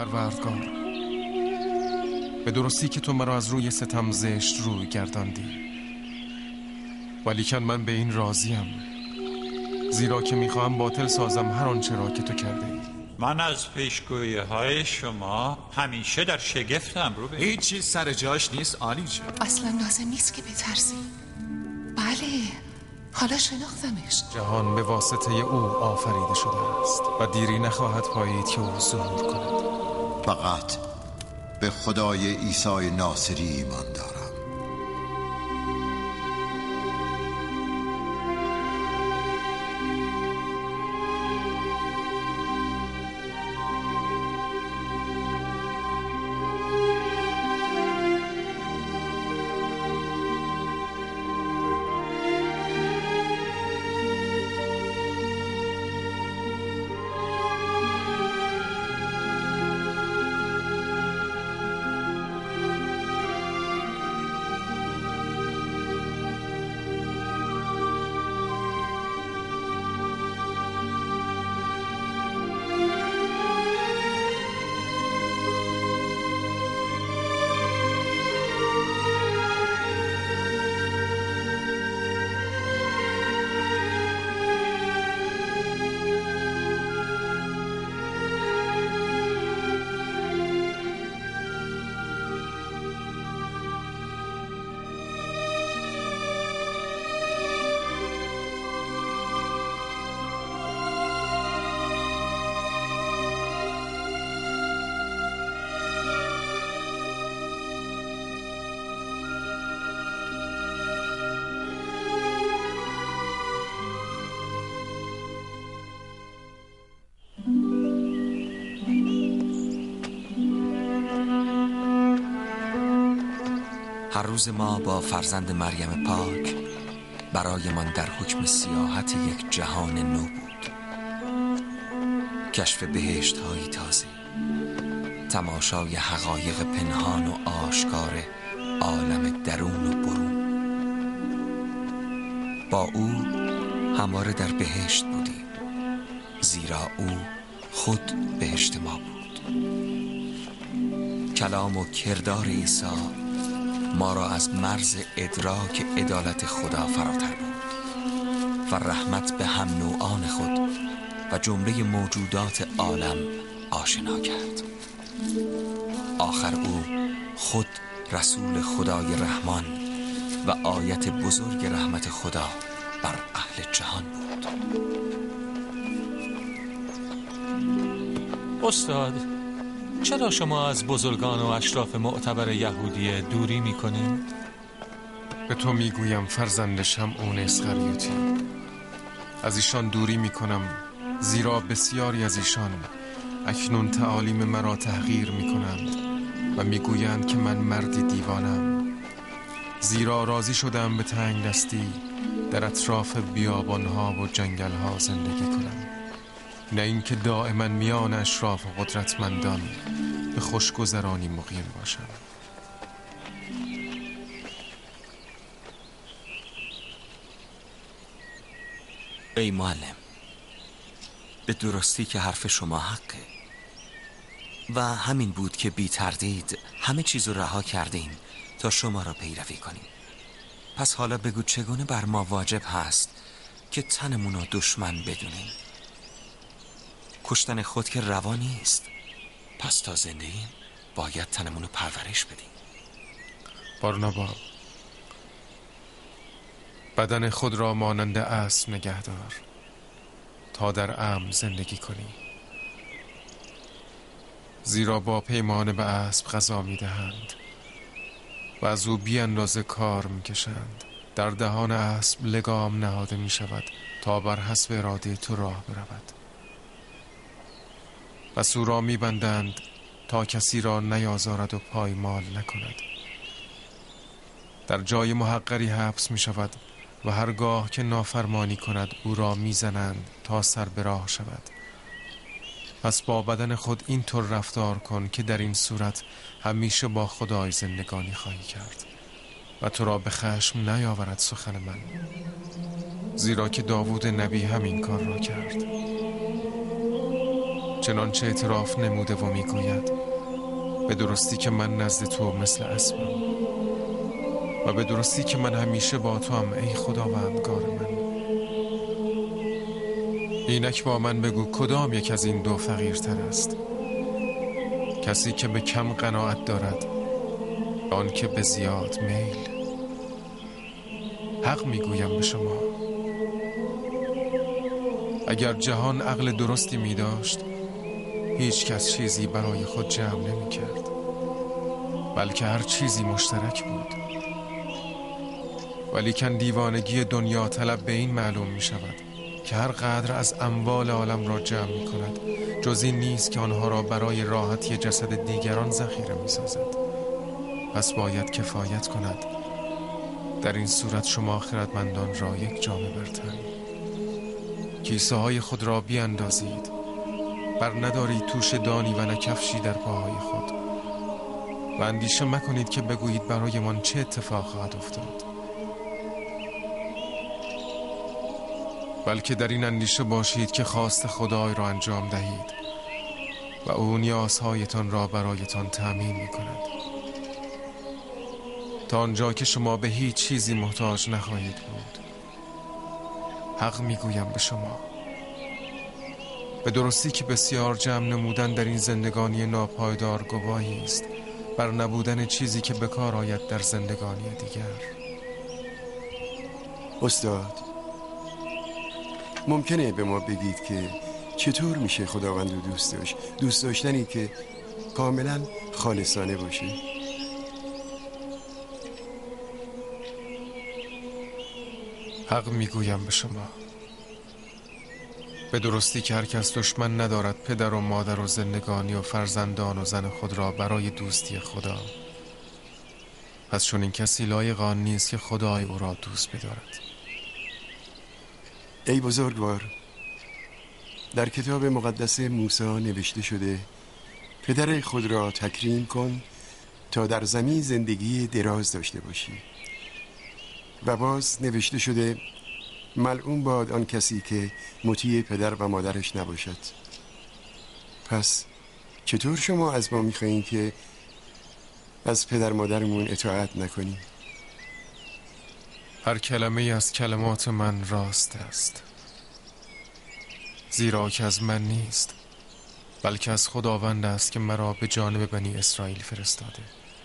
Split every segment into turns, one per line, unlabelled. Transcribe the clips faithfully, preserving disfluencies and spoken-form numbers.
پروردگار، به درستی که تو مرا از روی ستم زشت روی گرداندی، ولیکن من به این راضیم، زیرا که میخواهم باطل سازم هر آنچه را که تو کرده ای.
من از پیشگویی های شما همیشه در شگفتم. رو به
هیچ چیز سر جاش نیست آنی جان.
اصلا لازم نیست که بترسی. بله، حالا شناختمش.
جهان به واسطه او آفریده شده است و دیری نخواهد پایید که او ظهور کند.
فقط به خدای عیسی ناصری ایمان دارم.
هر روز ما با فرزند مریم پاک برایمان در حکم سیاحت یک جهان نو بود. کشف بهشت های تازه، تماشای حقایق پنهان و آشکار عالم درون و برون. با او همواره در بهشت بودیم، زیرا او خود بهشت ما بود. کلام و کردار عیسی ما را از مرز ادراک عدالت خدا فراتر بود و رحمت به هم نوعان خود و جمله موجودات عالم آشنا کرد. آخر او خود رسول خدای رحمان و آیت بزرگ رحمت خدا بر اهل جهان بود.
استاد، چرا شما از بزرگان و اشراف معتبر یهودیه دوری میکنین؟
به تو میگویم فرزند شمعون اسخریوطی، از ایشان دوری میکنم، زیرا بسیاری از ایشان اکنون تعالیم مرا تحقیر میکنند و میگویند که من مردی دیوانم، زیرا راضی شدم به تنگ دستی در اطراف بیابانها و جنگلها زندگی کنم، نه اینکه دائما میان اشراف و قدرتمندان به خوشگذرانی مقیم باشم.
ای معلم، به درستی که حرف شما حقه و همین بود که بی تردید همه چیز رو رها کردیم تا شما را پیروی کنیم. پس حالا بگو چگونه بر ما واجب هست که تنمون رو دشمن بدونیم؟ کشتن خود که روا نیست، پس تا زنده ایم باید تنمون رو پرورش بدیم.
بارنابا، بدن خود را مانند اسب نگهدار تا در امن زندگی کنی، زیرا با پیمانه به اسب غذا می دهند و از او بی اندازه کار می کشند. در دهان اسب لگام نهاده می شود تا بر حسب اراده تو راه برود و سو را می بندند تا کسی را نیازارد و پایمال نکند. در جای محقری حبس می شود و هرگاه که نافرمانی کند او را می زنند تا سر به راه شود. پس با بدن خود اینطور رفتار کن که در این صورت همیشه با خدای زندگانی خواهی کرد و تو را به خشم نیاورد سخن من، زیرا که داوود نبی همین کار را کرد. چنانچه اعتراف نموده و میگوید به درستی که من نزد تو مثل اسبم و به درستی که من همیشه با تو هم ای خداوندگار من. اینک با من بگو کدام یک از این دو فقیرتر است، کسی که به کم قناعت دارد آن که به زیاد میل؟ حق میگویم به شما، اگر جهان عقل درستی می داشت هیچ کس چیزی برای خود جمع نمی کرد، بلکه هر چیزی مشترک بود. ولیکن دیوانگی دنیا طلب به این معلوم می شود که هر قدر از اموال عالم را جمع می کند جز این نیست که آنها را برای راحتی جسد دیگران ذخیره می سازد. پس باید کفایت کند. در این صورت شما خردمندان را یک جامه برتن. کیسه های خود را بیاندازید، بر ندارید توش دانی و نکفشی در پاهای خود و اندیشه مکنید که بگویید برای من چه اتفاق خواهد افتاد، بلکه در این اندیشه باشید که خواست خدای را انجام دهید و او نیازهایتان را برایتان تأمین می کند تا آنجا که شما به هیچ چیزی محتاج نخواهید بود. حق میگویم به شما، به درستی که بسیار جمع نمودن در این زندگانی ناپایدار گواهی است بر نبودن چیزی که به کار آید در زندگانی دیگر.
استاد، ممکنه به ما بگید که چطور میشه خداوند رو دوست داشت، دوست داشتنی که کاملا خالصانه باشه؟
حق میگویم به شما، به درستی که هر کس دشمن ندارد پدر و مادر و زندگانی و فرزندان و زن خود را برای دوستی خدا، پس چون این کسی لایق آن نیست که خدای او را دوست بدارد.
ای بزرگوار، در کتاب مقدس موسی نوشته شده پدر خود را تکریم کن تا در زمین زندگی دراز داشته باشی، و باز نوشته شده ملعون باد آن کسی که مطیع پدر و مادرش نباشد. پس چطور شما از ما میخواین که از پدر مادرمون اطاعت نکنیم؟
هر کلمه از کلمات من راست است، زیرا که از من نیست بلکه از خداوند است که مرا به جانب بنی اسرائیل فرستاده.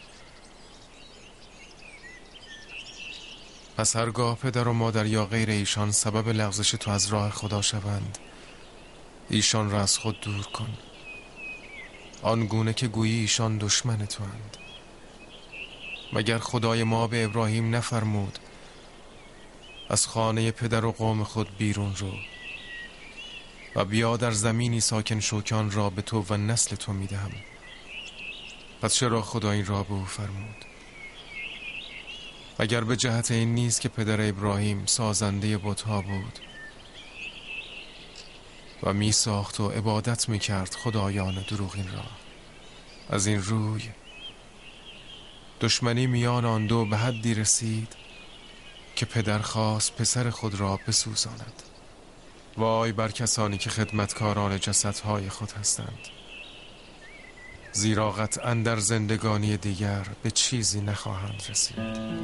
پس هرگاه پدر و مادر یا غیر ایشان سبب لغزش تو از راه خدا شوند، ایشان را از خود دور کن، آنگونه که گویی ایشان دشمن تو اند. مگر خدای ما به ابراهیم نفرمود از خانه پدر و قوم خود بیرون رو و بیا در زمینی ساکن شوکان را به تو و نسل تو میدهم؟ پس چرا خدا این را به او فرمود؟ اگر به جهت این نیست که پدر ابراهیم سازنده بت‌ها بود و می ساخت و عبادت می کرد خدایان دروغین را. از این روی دشمنی میان آن دو به حدی رسید که پدر خواست پسر خود را بسوزاند. وای بر کسانی که خدمتکاران جسدهای خود هستند، زیرا قطعاً در زندگانی دیگر به چیزی نخواهند رسید.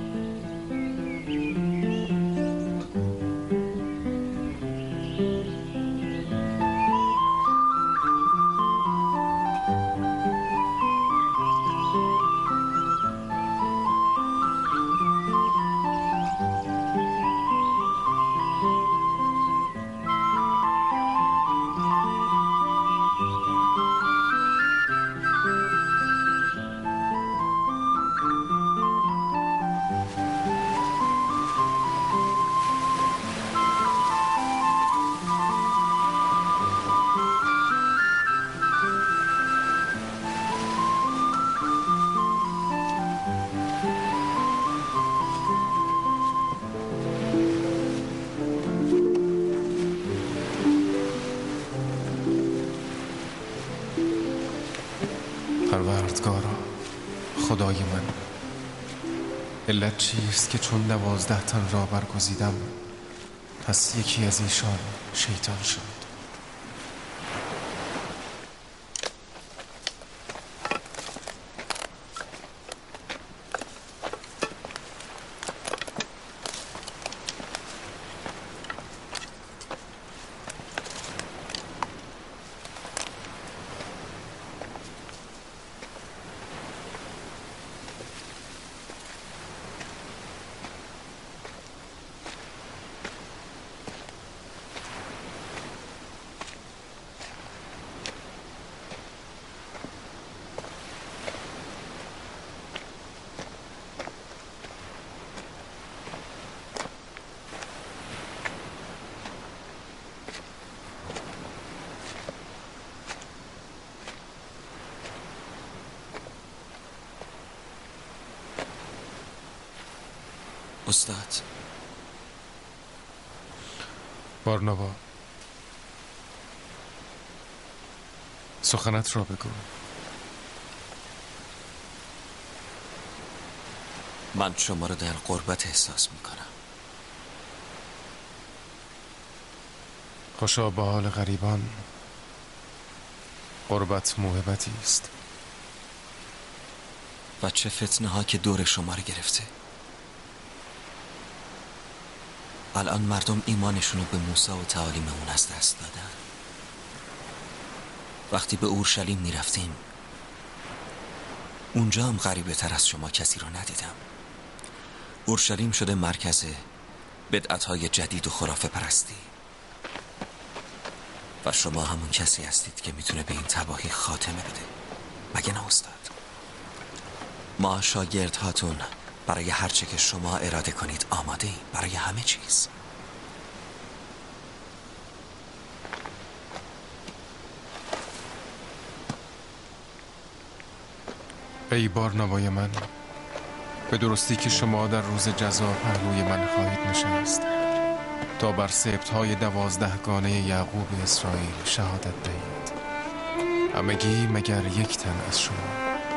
پروردگارا خدای من، علت چیست که چون دوازده تن را برگزیدم پس یکی از ایشان شیطان شد؟
استاد
بارنابا، سخنت را بگو.
من شما را در غربت احساس میکنم.
خوشا به حال غریبان، غربت موهبتی است.
و چه فتنه ها که دور شما را گرفته. الان مردم ایمانشون رو به موسی و تعالیم اون از دست دادن. وقتی به اورشلیم میرفتیم اونجا هم غریبه تر از شما کسی رو ندیدم. اورشلیم شده مرکز بدعت‌های جدید و خرافه پرستی و شما همون کسی هستید که میتونه به این تباهی خاتمه بده، مگه نه استاد؟ ما شاگرد هاتون برای هر چه که شما اراده کنید آماده ایم، برای همه چیز.
ای بارنابای من، به درستی که شما در روز جزا پهلوی من خواهید نشست تا بر سبطهای دوازدهگانه یعقوب اسرائیل شهادت دهید، همگی مگر یک تن از شما.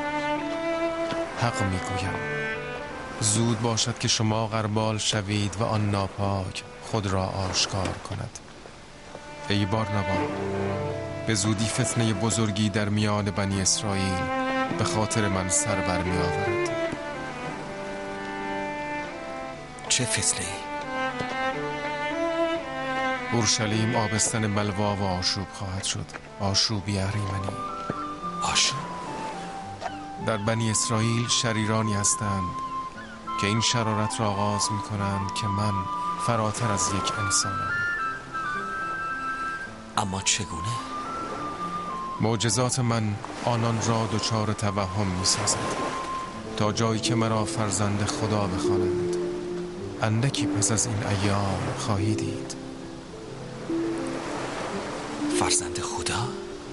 حق میگویم زود باشد که شما غربال شوید و آن ناپاک خود را آشکار کند. ای بارنابا، به زودی فتنه بزرگی در میان بنی اسرائیل به خاطر من سر بر می آورد.
چه فتنه ای؟
اورشلیم آبستن بلوا و آشوب خواهد شد، آشوبی اهریمنی.
آشوب؟
در بنی اسرائیل شریرانی هستند که این شرارت را آغاز می کنند که من فراتر از یک انسانم.
اما چگونه؟
معجزات من آنان را دچار توهم می سازد تا جایی که مرا فرزند خدا بخوانند. اندکی پس از این ایام خواهی دید.
فرزند خدا؟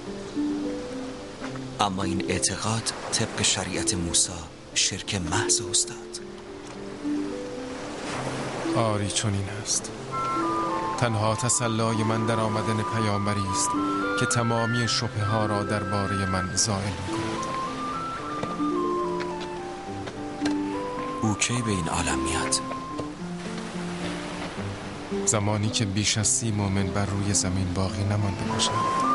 اما این اعتقاد طبق شریعت موسی شرک محض استاد.
آری چنین است. تنها تسلای من در آمدن پیامبری است که تمامی شبهه ها را درباره من زائل می‌کند.
او کی به این عالم میاد؟
زمانی که بیش از سی مومن بر روی زمین باقی نمانده باشند.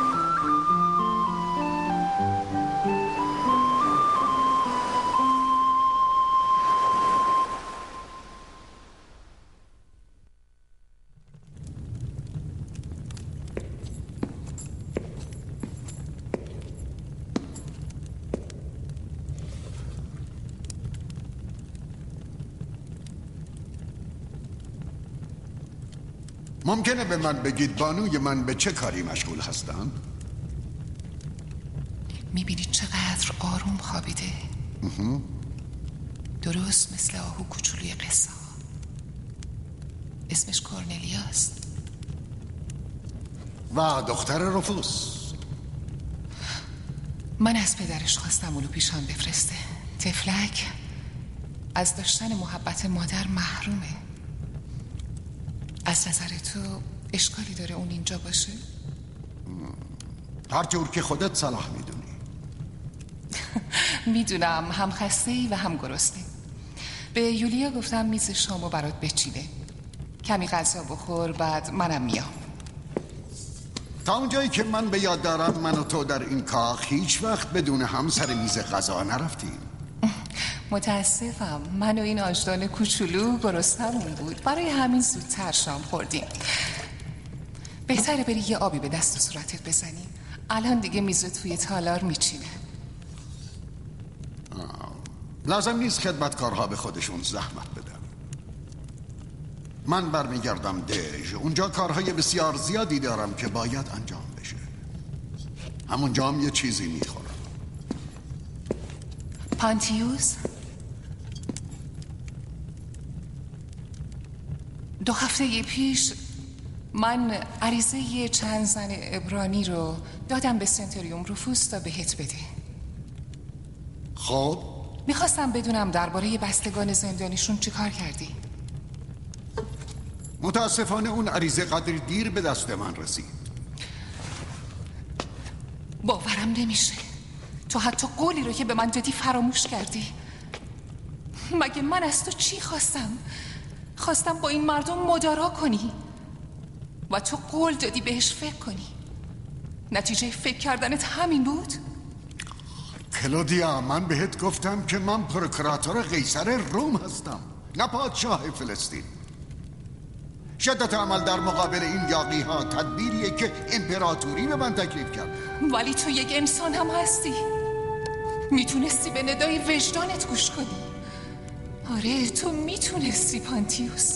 ممکنه به من بگید بانوی من به چه کاری مشغول هستن؟
میبینی چقدر آروم خوابیده؟ درست مثل آهو کوچولوی قصه. اسمش کورنلیاست
و دختر رفوس.
من از پدرش خواستم اونو پیشان بفرسته. طفلک از داشتن محبت مادر محرومه. از نظر تو اشکالی داره اون اینجا باشه؟
هر جور که خودت صلاح میدونی.
میدونم هم خسته ای و هم گرسنه. به یولیا گفتم میز شامو برات بچینه. کمی غذا بخور بعد منم میام.
تا اونجایی که من به یاد دارم من و تو در این کاخ هیچ وقت بدون هم سر میز غذا نرفتیم.
متاسفم، من و این آجدان کوچولو گرسنمون بود، برای همین زودتر شام خوردیم. بهتره بری یه آبی به دست و صورتت بزنی. الان دیگه میز توی تالار میچینه.
لازم نیست خدمتکارها به خودشون زحمت بدن. من برمیگردم دژ. اونجا کارهای بسیار زیادی دارم که باید انجام بشه. همونجا هم یه چیزی میخورم.
پانتیوس؟ دو هفته پیش من عریضه چند زن عبرانی رو دادم به سنتریوم رفوس تا بهت بده.
خب
میخواستم بدونم درباره بستگان زندانیشون چی کار کردی؟
متاسفانه اون عریضه قدر دیر به دست من رسید.
باورم نمیشه تو حتی قولی رو که به من دادی فراموش کردی. مگه من از تو چی خواستم؟ خواستم با این مردم مدارا کنی و تو قول دادی بهش فکر کنی. نتیجه فکر کردنت همین بود؟
کلودیا، من بهت گفتم که من پروکراتور قیصر روم هستم، نه پادشاه فلسطین. شدت عمل در مقابل این یاغی ها تدبیریه که امپراتوری به من تکلیف کرد.
ولی تو یک انسان هم هستی، میتونستی به ندای وجدانت گوش کنی. آره تو میتونستی پانتیوس.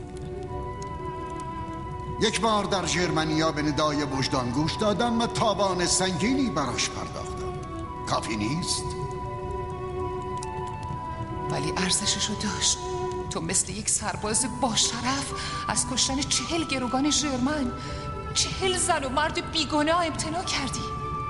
یک بار در ژرمنیا به ندای وجدان گوش دادم و تاوان سنگینی براش پرداختم. کافی نیست؟
ولی ارزششو داشت. تو مثل یک سرباز با شرف از کشتن چهل گروگان ژرمن، چهل زن و مرد بیگناه امتناع کردی.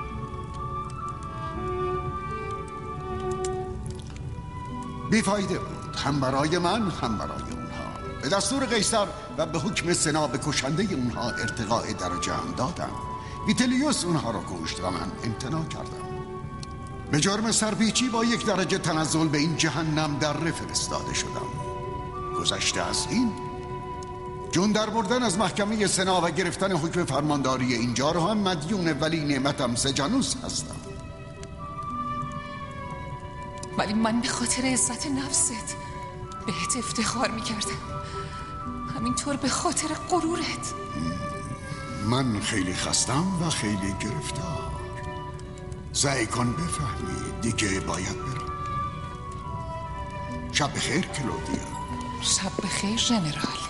بیفایده بود، هم برای من هم برای اونها. به دستور قیصر و به حکم سنا به کشنده اونها ارتقاء درجه هم دادم. ویتلیوس اونها رو کشت و من امتناع کردم. به جرم سرپیچی با یک درجه تنزل به این جهنم در فرستاده شدم. گذشته از این، جون در بردن از محکمه سنا و گرفتن حکم فرمانداری اینجا رو هم مدیون ولی نعمتم سجانوس هستم.
ولی من به خاطر عزت نفست بهت افتخار میکردم، همینطور به خاطر غرورت.
من خیلی خستم و خیلی گرفتار. سعی کن بفهمی دیگه باید برم. شب بخیر کلودیا.
شب بخیر ژنرال.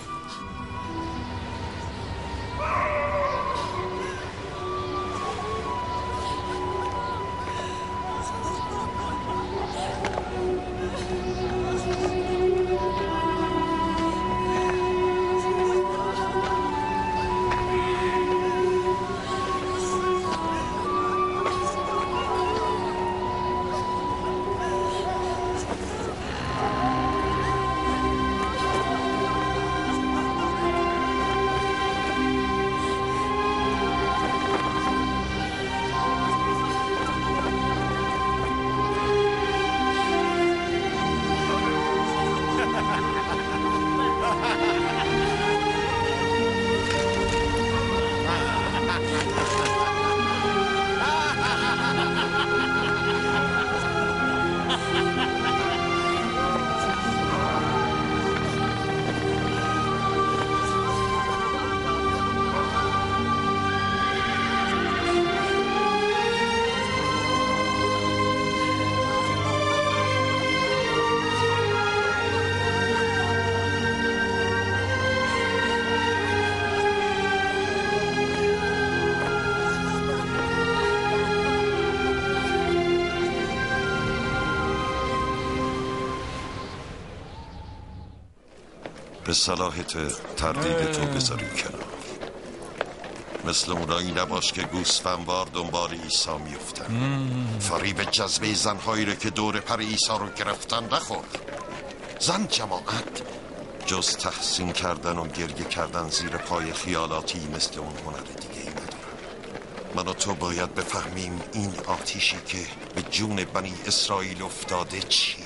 به صلاحت تردید تو بذاری کنار. مثل اونایی نباش که گوسفندوار دنبال عیسی میفتن. فریب جذبه زنهایی رو که دور پر عیسی رو گرفتن نخور. زن جماعت جز تحسین کردن و گریه کردن زیر پای خیالاتی مثل اون هنر دیگه ای ندارن. من و تو باید بفهمیم این آتیشی که به جون بنی اسرائیل افتاده چیه.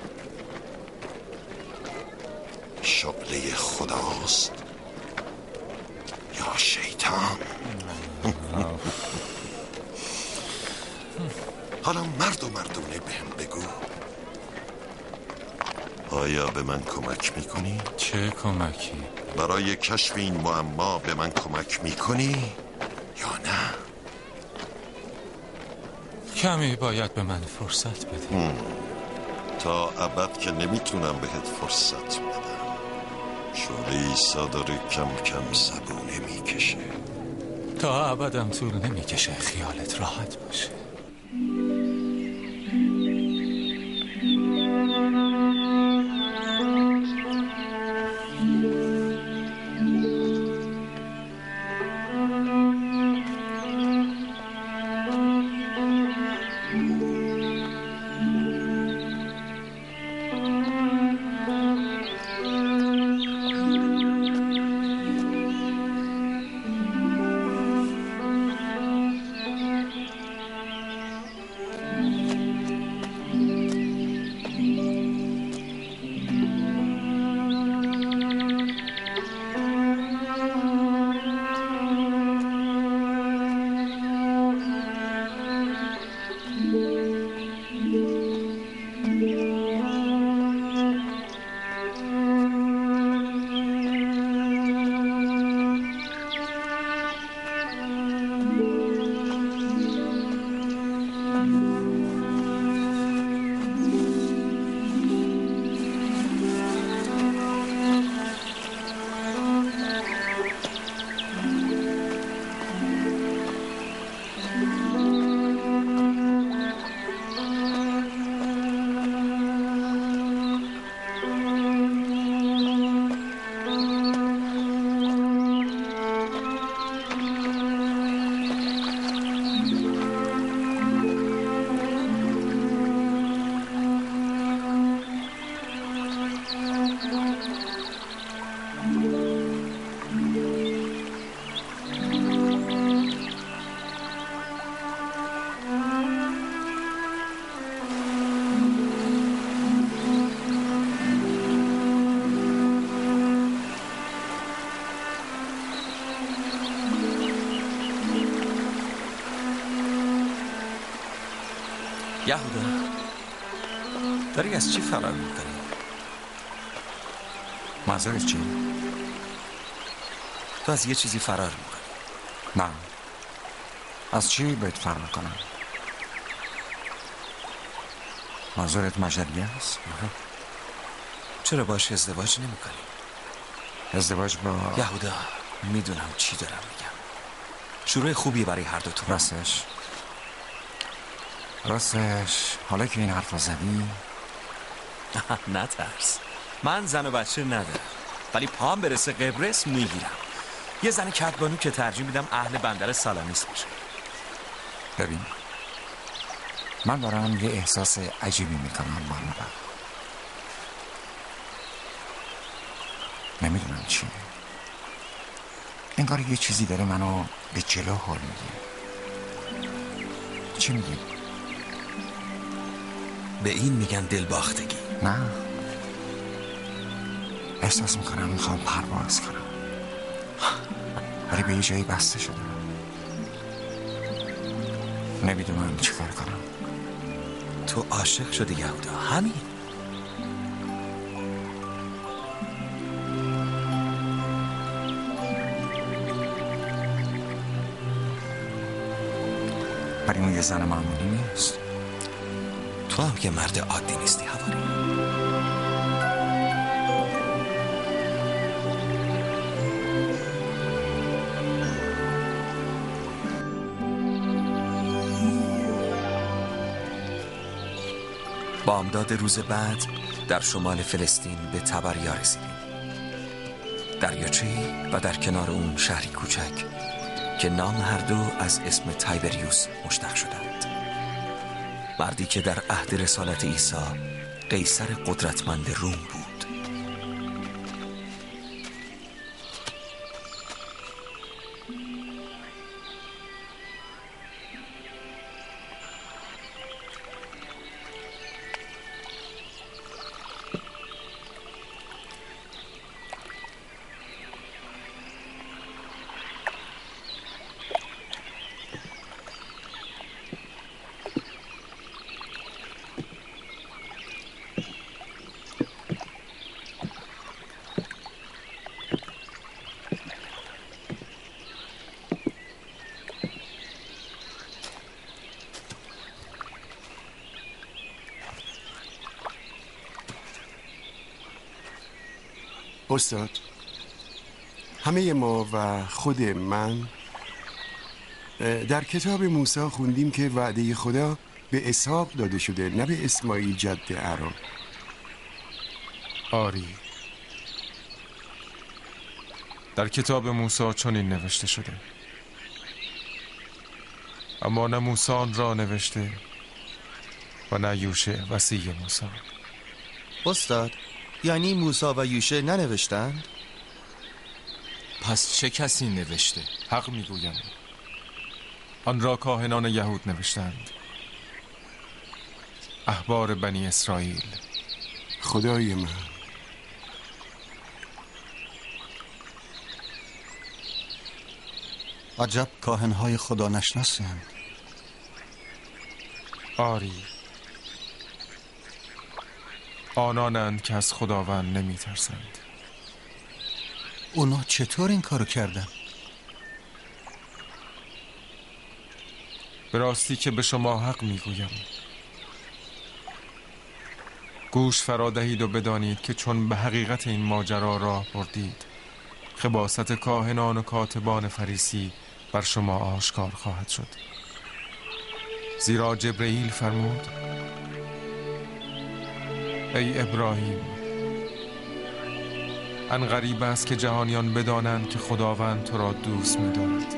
شعله خداست یا شیطان؟ حالا مرد و مردونه بهم بگو، آیا به من کمک میکنی؟
چه کمکی؟
برای کشف این معما به من کمک میکنی یا نه؟
کمی باید به من فرصت بدی.
تا ابد که نمیتونم بهت فرصت بدم. شعله عیسی داره کم کم زبونه میکشه.
تا ابدم طول نمیکشه، خیالت راحت باشه.
یهودا داری از چی فرار میکنی؟
منظورت چی؟
تو از یه چیزی فرار میکنی.
نه، از چی باید فرار کنم؟ منظورت مجدیه است؟
چرا باش ازدواج نمیکنی؟
ازدواج با
یهودا میدونم چی دارم میگم. شروع خوبی برای هر دو تو.
راستش راستش حالا که این حرف رو زدی
نترس، من زن و بچه ندارم، ولی پام برسه قبرس میگیرم. یه زن کدبانو که ترجیح میدم اهل بندر سالامیس باشه.
ببین، من دارم یه احساس عجیبی میکنم مانوبا. نمیدونم چیه، انگار یه چیزی داره منو به جلو هل میگیره. چی میگی؟
به این میگن دلباختگی.
نه، احساس میکنم میخوام پرواز کنم، ولی به یه جایی بسته شده. نمیدونم چی کار کنم.
تو عاشق شدی یهودا، همین.
ولی اون یه زن معمولی نیست.
تو هم که مرد عادی نیستی حواری. بامداد روز بعد در شمال فلسطین به تبریا رسیدیم. دریاچه‌ای و در کنار اون شهری کوچک که نام هر دو از اسم تایبریوس مشتق شدند. مردی که در عهد رسالت عیسی قیصر قدرتمند روم بود.
استاد، همه ما و خود من در کتاب موسی خوندیم که وعده خدا به اسحاق داده شده، نه به اسماعیل جد ارام.
آری، در کتاب موسی چنین نوشته شده، اما نه موسی آن را نوشته و نه یوشع وصی موسی.
استاد، یعنی موسی و یوشع ننوشتند؟
پس چه کسی نوشته؟
حق میگویم، آن را کاهنان یهود نوشتند، احبار بنی اسرائیل.
خدای من،
عجب کاهنهای خدا نشناسند.
آری، آنانند که از خداوند نمی ترسند.
اونا چطور این کارو کردن؟
به راستی که به شما حق میگویم، گوش فرا دهید و بدانید که چون به حقیقت این ماجرا راه بردید، خباثت کاهنان و کاتبان فریسی بر شما آشکار خواهد شد. زیرا جبرئیل فرمود: ای ابراهیم، ان غریب است که جهانیان بدانند که خداوند تو را دوست می‌دارد،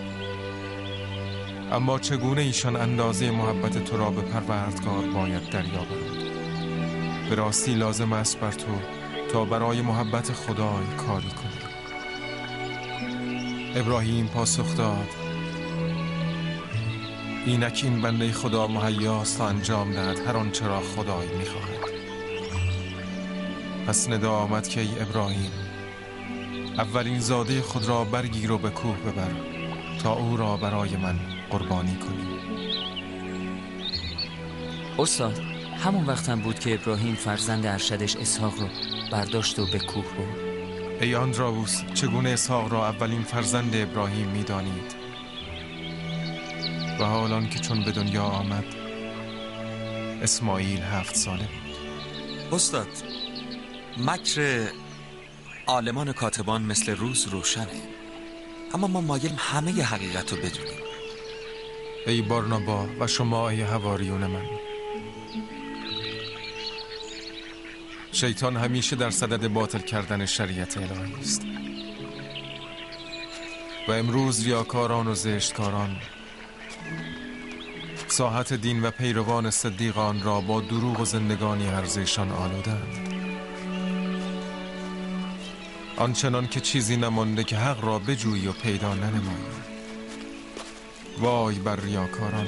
اما چگونه ایشان اندازه محبت تو را به پروردگار باید دریابند؟ به راستی لازم است بر تو تا برای محبت خدای کاری کنی. ابراهیم پاسخ داد: اینک این بنده خدا مهیاست تا انجام دهد هر آنچه را خدای می‌خواهد. پس ندا آمد که ای ابراهیم، اولین زاده خود را برگیر و به کوه ببر تا او را برای من قربانی کنی.
استاد، همون وقتم بود که ابراهیم فرزند ارشدش اسحاق رو برداشت و به کوه برد.
ای آندراوس، چگونه اسحاق را اولین فرزند ابراهیم می‌دانید؟ و حالان که چون به دنیا آمد اسماعیل هفت ساله بود.
استاد، مکر عالمان کاتبان مثل روز روشنه، اما ما مایلیم همه ی حقیقت رو بدونیم.
ای بارنابا و شما ای حواریون من، شیطان همیشه در صدد باطل کردن شریعت الهی است و امروز ریاکاران و زشتکاران ساحت دین و پیروان صدیقان را با دروغ و زندگانی هرزشان آلودند، آنچنان که چیزی نمانده که حق را بجویی و پیدا ننمایی. وای بر ریاکاران،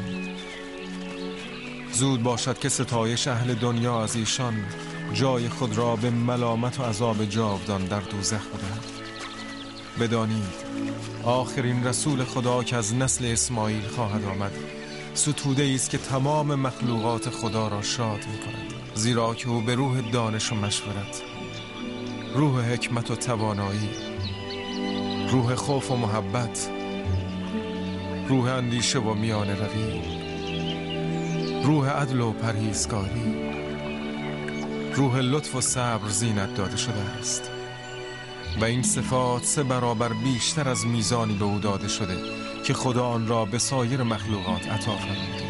زود باشد که ستایش اهل دنیا از ایشان جای خود را به ملامت و عذاب جاودان در دوزخ بدهد. بدانید آخرین رسول خدا که از نسل اسماعیل خواهد آمد ستوده است که تمام مخلوقات خدا را شاد می کند، زیرا که او به روح دانش و مشورت، روح حکمت و توانایی، روح خوف و محبت، روح اندیشه و میان روی، روح عدل و پرهیزکاری، روح لطف و صبر زینت داده شده است و این صفات سه برابر بیشتر از میزانی به او داده شده که خدا آن را به سایر مخلوقات عطا فرموده.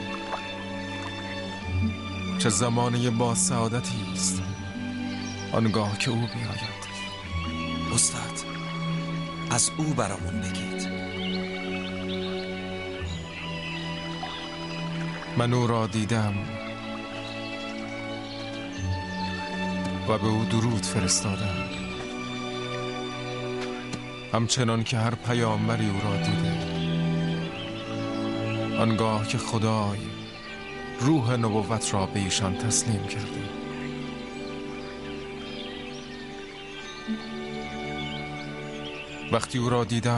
چه زمانه با سعادتی است آنگاه که او بیاید.
استاد، از او برامون بگید.
من او را دیدم و به او درود فرستادم، همچنان که هر پیامبری او را دیده. آنگاه که خدای روح نبوت را به ایشان تسلیم کرده. وقتی او را دیدم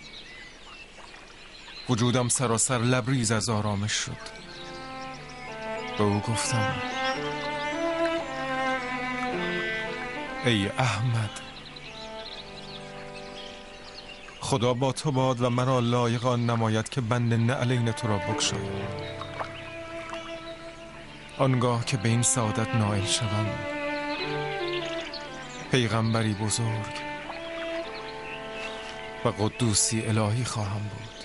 وجودم سراسر لبریز از آرامش شد. به او گفتم ای احمد، خدا با تو باد و مرا لایق آن نماید که بند نعلین تو را بگشایم. آنگاه که به این سعادت نائل شوم پیغمبری بزرگ و قدوسی الهی خواهم بود.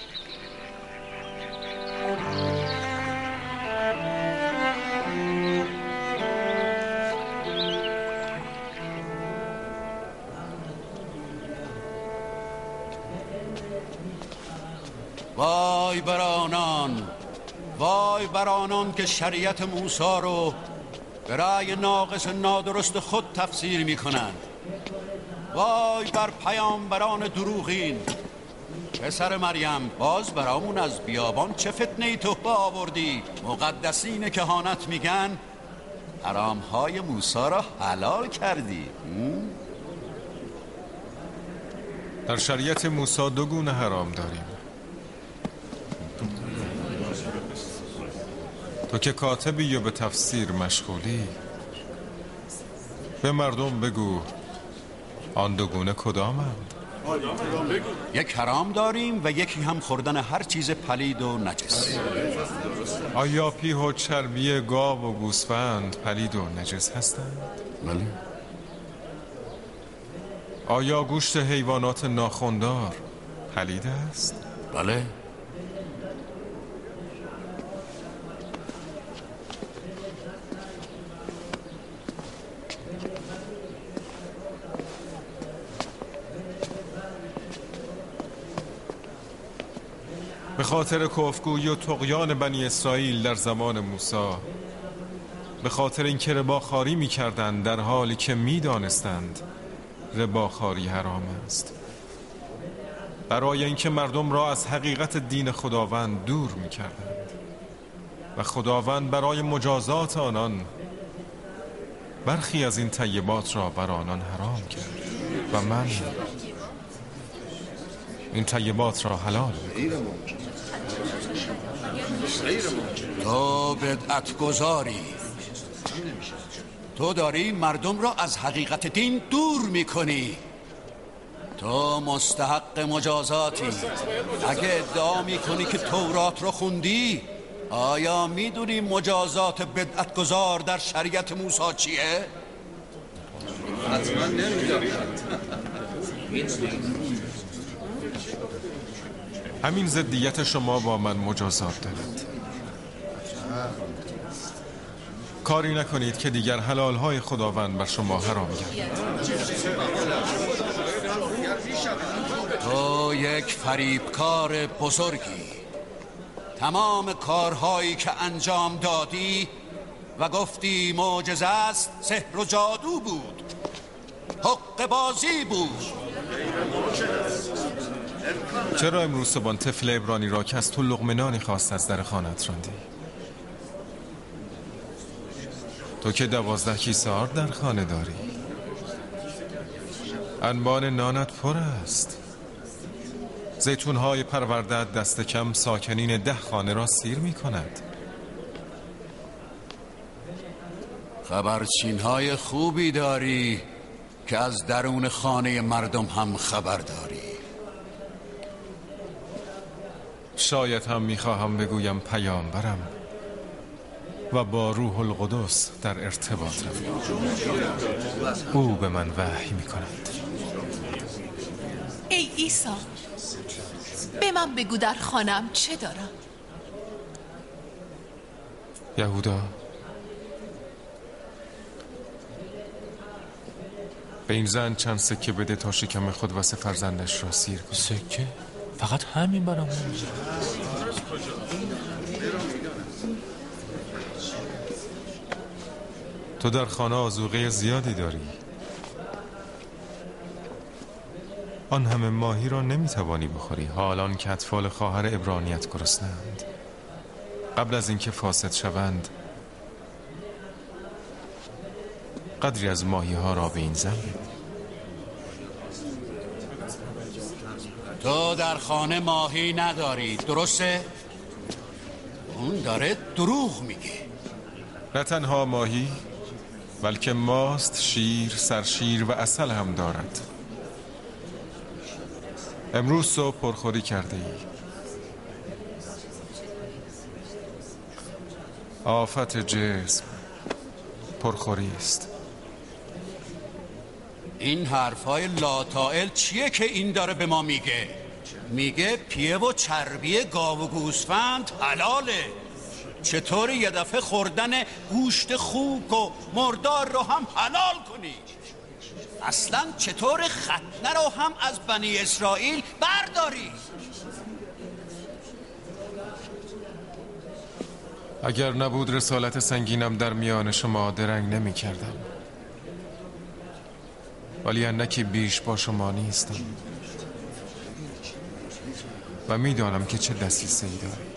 وای بر آنان، وای بر آنان که شریعت موسی رو به رأی ناقص نادرست خود تفسیر می کنند. وای بر پیامبران دروغین. پسر مریم، باز برامون از بیابان چه فتنه ای تو آوردی؟ مقدسین کهانت میگن حرامهای موسی را حلال کردی.
در شریعت موسی دو گونه حرام داریم. تو که کاتبی و به تفسیر مشغولی، به مردم بگو آن دو گونه کدامند؟
یک حرام داریم و یکی هم خوردن هر چیز پلید و نجس.
آیا پیه و چربی گاو و گوسفند پلید و نجس هستند؟
بله.
آیا گوشت حیوانات ناخوندار پلید است؟
بله.
به خاطر کفرگویی و طغیان بنی اسرائیل در زمان موسی، به خاطر اینکه رباخواری می‌کردند در حالی که می‌دانستند رباخواری حرام است، برای اینکه مردم را از حقیقت دین خداوند دور می‌کردند و خداوند برای مجازات آنان برخی از این طیبات را بر آنان حرام کرد و من این طیبات را حلال می‌کنم.
تو بدعت گذاری، تو داری مردم را از حقیقت دین دور میکنی. تو مستحق مجازاتی. اگه ادعا میکنی که تورات رو خوندی، آیا میدونی مجازات بدعت گذار در شریعت موسی چیه؟
همین ضدیت شما با من مجازات دارد. کاری نکنید که دیگر حلالهای خداوند بر شما حرام گردد.
تو یک فریبکار بزرگی. تمام کارهایی که انجام دادی و گفتی معجزه است، سحر و جادو بود، حق بازی بود.
چرا امروز صبحان طفل عبرانی را که از تو لقمه نانی خواست از در خانت راندی؟ تو که دوازده کیسه آرد در خانه داری، انبان نانت پر است، زیتونهای پرورده‌ات دست کم ساکنین ده خانه را سیر می کند.
خبرچینهای خوبی داری که از درون خانه مردم هم خبر داری.
شاید هم میخواهم بگویم پیامبرم و با روح القدس در ارتباطم. او به من وحی میکند.
ای عیسی، به من بگو در خانم چه دارم؟
یهودا، به این زن چند سکه بده تا شکم خود واسه فرزندش را سیر کند.
سکه؟ فقط همین برام.
تو در خانه آذوقه زیادی داری، آن همه ماهی را نمیتوانی بخوری، حالان که اطفال خواهر عبرانیت گرسنه‌اند. قبل از اینکه فاسد شوند قدری از ماهی ها را به این زن بده.
تو در خانه ماهی نداری، درسته؟ اون داره دروغ میگه.
نه تنها ماهی بلکه ماست، شیر، سرشیر و عسل هم دارد. امروز صبح پرخوری کرده ای. آفت جسم پرخوری است.
این حرفای لاتائل چیه که این داره به ما میگه؟ میگه پیه و چربی گاو و گوسفند حلاله. چطور یه دفعه خوردن گوشت خوک و مردار رو هم حلال کنی؟ اصلا چطور ختنه رو هم از بنی اسرائیل برداری؟
اگر نبود رسالت سنگینم در میان شما درنگ نمی کردم، ولی اندکی بیش با شما نیستم و میدانم که چه دسیسه ای دارید.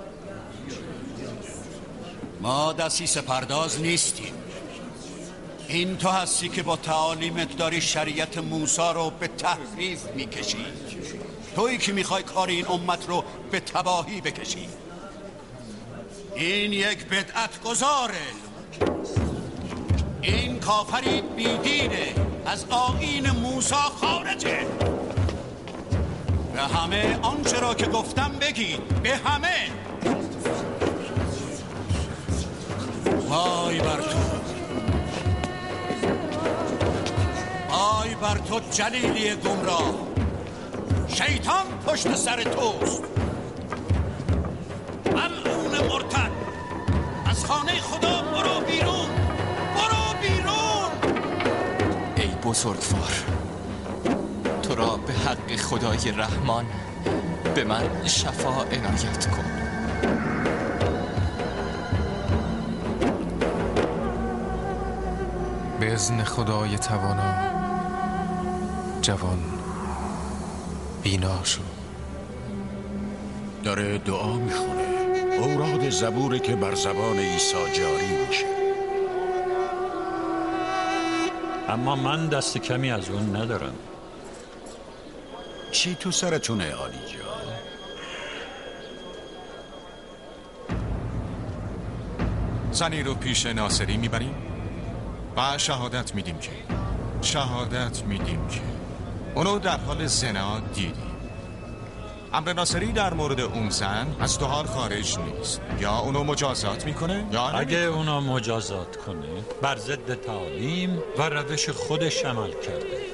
ما دسیسه پرداز نیستیم. این تو هستی که با تعالیمت داری شریعت موسی رو به تحریف میکشی. تویی که میخوای کار این امت رو به تباهی بکشی. این یک بدعت گذاره. این کافری بیدینه، از آیین موسی خارجه. به همه آنچه را که گفتم بگید، به همه. وای بر تو، وای بر تو جلیلی گمراه. شیطان پشت سر توست. ملعون مرتد، از خانه خدا برو بیرون، برو بیرون.
ای بزرگوار، تو را به حق خدای رحمان به من شفا عنایت کن.
به اذن خدای توانا جوان بینا شد.
داره دعا میخونه، اوراد زبوره که بر زبان عیسی جاری میشه.
اما من دست کمی از اون ندارم.
چی تو سرتونه عالی جان؟
زنی رو پیش ناصری میبریم و شهادت میدیم که شهادت میدیم که اونو در حال زنا دیدیم. امر ناصری در مورد اون زن از دو حال خارج نیست، یا اونو مجازات میکنه یا
اگه اونو مجازات کنه بر ضد تعالیم و روش خودش عمل کرده.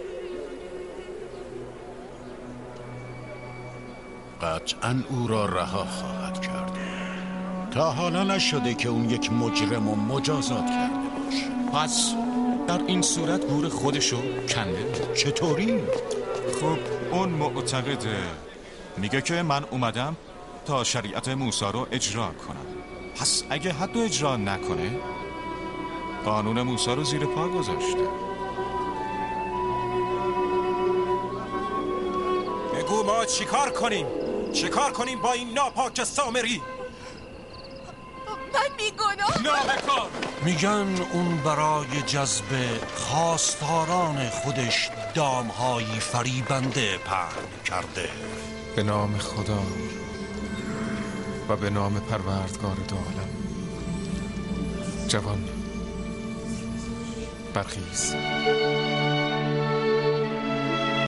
قطعا او را رها خواهد کرد. تا حالا نشده که اون یک مجرم و مجازات کرده باشه.
پس در این صورت گور خودشو کنده.
چطوری؟
خب اون معتقده، میگه که من اومدم تا شریعت موسی رو اجرا کنم. پس اگه حد اجرا نکنه قانون موسی رو زیر پا گذاشته.
بگو ما چیکار کنیم؟ چیکار کنیم با این ناپاک سامری؟
من بیگناه.
نابکار.
میگن اون برای جذب خواستاران خودش دامهایی فریبنده پهن کرده.
به نام خدا و به نام پروردگار دو عالم. جوان برخیز.